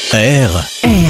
R.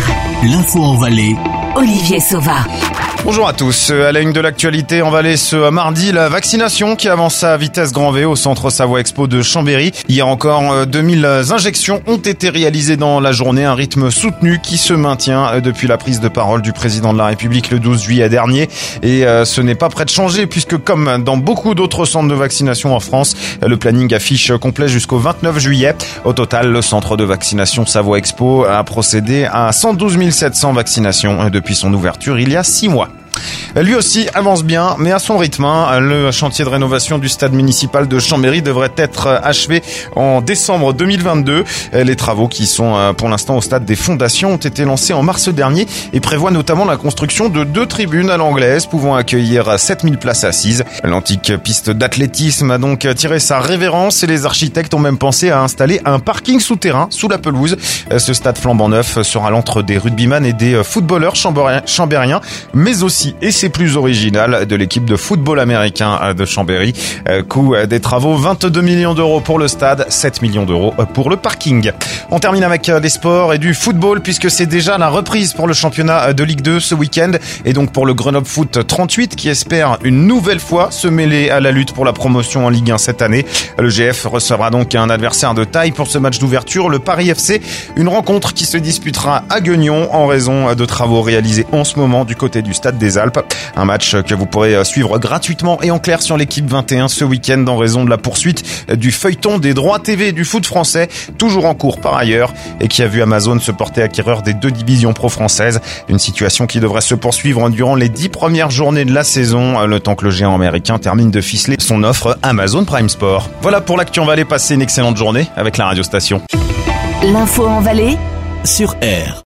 L'info en Valais. Olivier Sauva. Bonjour à tous. À la une de l'actualité en Valais ce mardi, la vaccination qui avance à vitesse grand V au centre Savoie Expo de Chambéry. Hier encore, 2000 injections ont été réalisées dans la journée, un rythme soutenu qui se maintient depuis la prise de parole du président de la République le 12 juillet dernier. Et ce n'est pas prêt de changer puisque comme dans beaucoup d'autres centres de vaccination en France, le planning affiche complet jusqu'au 29 juillet. Au total, le centre de vaccination Savoie Expo a procédé à 112 700 vaccinations depuis son ouverture il y a 6 mois. Lui aussi avance bien, mais à son rythme. Le chantier de rénovation du stade municipal de Chambéry devrait être achevé en décembre 2022. Les travaux qui sont pour l'instant au stade des fondations ont été lancés en mars dernier et prévoient notamment la construction de 2 tribunes à l'anglaise pouvant accueillir 7000 places assises. L'antique piste d'athlétisme a donc tiré sa révérence et les architectes ont même pensé à installer un parking souterrain sous la pelouse. Ce stade flambant neuf sera l'antre des rugbyman et des footballeurs chambériens, mais aussi, et c'est plus original, de l'équipe de football américain de Chambéry. Coût des travaux, 22 millions d'euros pour le stade, 7 millions d'euros pour le parking. On termine avec des sports et du football puisque c'est déjà la reprise pour le championnat de Ligue 2 ce week-end et donc pour le Grenoble Foot 38 qui espère une nouvelle fois se mêler à la lutte pour la promotion en Ligue 1 cette année. Le GF recevra donc un adversaire de taille pour ce match d'ouverture, le Paris FC, une rencontre qui se disputera à Guignon en raison de travaux réalisés en ce moment du côté du stade des Alpes. Un match que vous pourrez suivre gratuitement et en clair sur l'équipe 21 ce week-end en raison de la poursuite du feuilleton des droits TV du foot français, toujours en cours par ailleurs, et qui a vu Amazon se porter acquéreur des 2 divisions pro-françaises. Une situation qui devrait se poursuivre durant les 10 premières journées de la saison, le temps que le géant américain termine de ficeler son offre Amazon Prime Sport. Voilà pour l'actu en Valais, passez une excellente journée avec la radio station. L'info en Valais Sur R.